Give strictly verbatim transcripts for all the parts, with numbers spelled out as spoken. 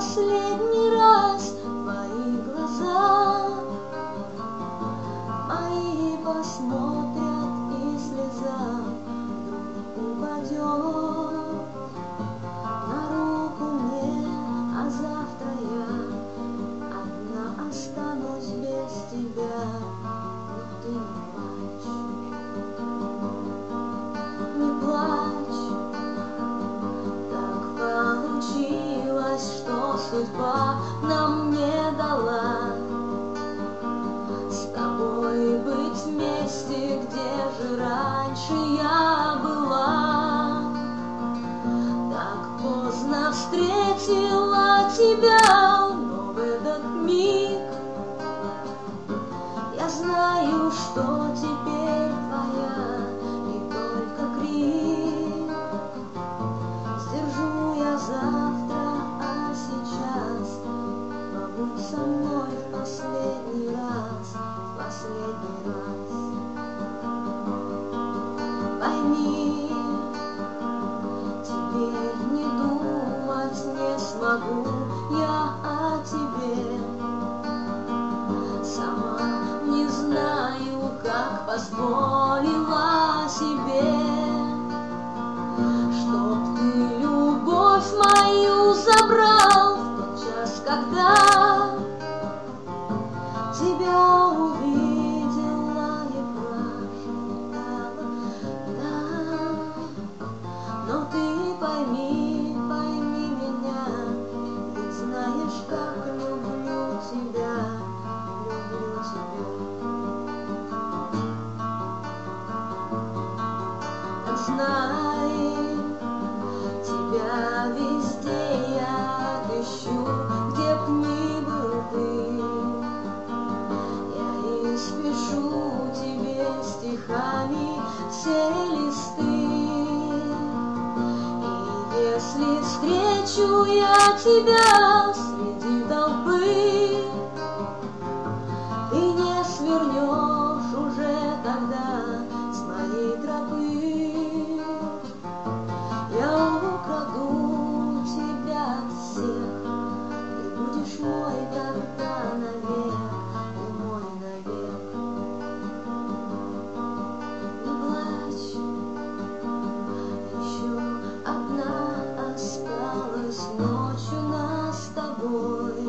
последний раз твои глаза мои посмотрят, и слеза вдруг упадет на руку мне, а завтра я одна останусь без тебя. Но ты не плачь, так получилось, что судьба нам не дала с тобой быть вместе, где же раньше я была. Так поздно встретила тебя, но в этот миг я знаю, что теперь твоя не только крик. Сдержу я завтра, а сейчас побудь со мной в последний раз, в последний раз. Пойми, теперь не думать не смогу я о тебе. Сама не знаю, как позволила себе, чтоб ты любовь мою забрал в тот час, когда тебя увидела и прошептала так. Но ты пойми, пойми меня, ведь знаешь, как люблю тебя, люблю тебя. Так знай, тебя везде я отыщу, где б ни был ты. Я испишу тебе стихами все листы. И если встречу я тебя среди толпы, ты не свернешь уже тогда с моей тропы. Я украду тебя от всех, ты будешь мой тогда навек, ты мой навек. Не плачь, еще одна осталась ночь у нас с тобой.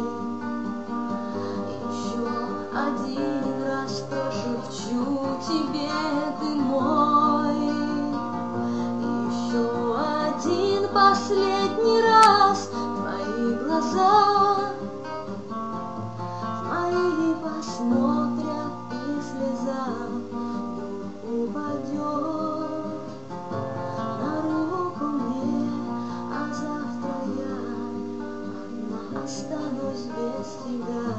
Еще один раз прошепчу тебе, ты мой. Еще один последний раз твои глаза в мои посмотрят, и слеза вдруг упадет на руку мне, а завтра я одна останусь без тебя.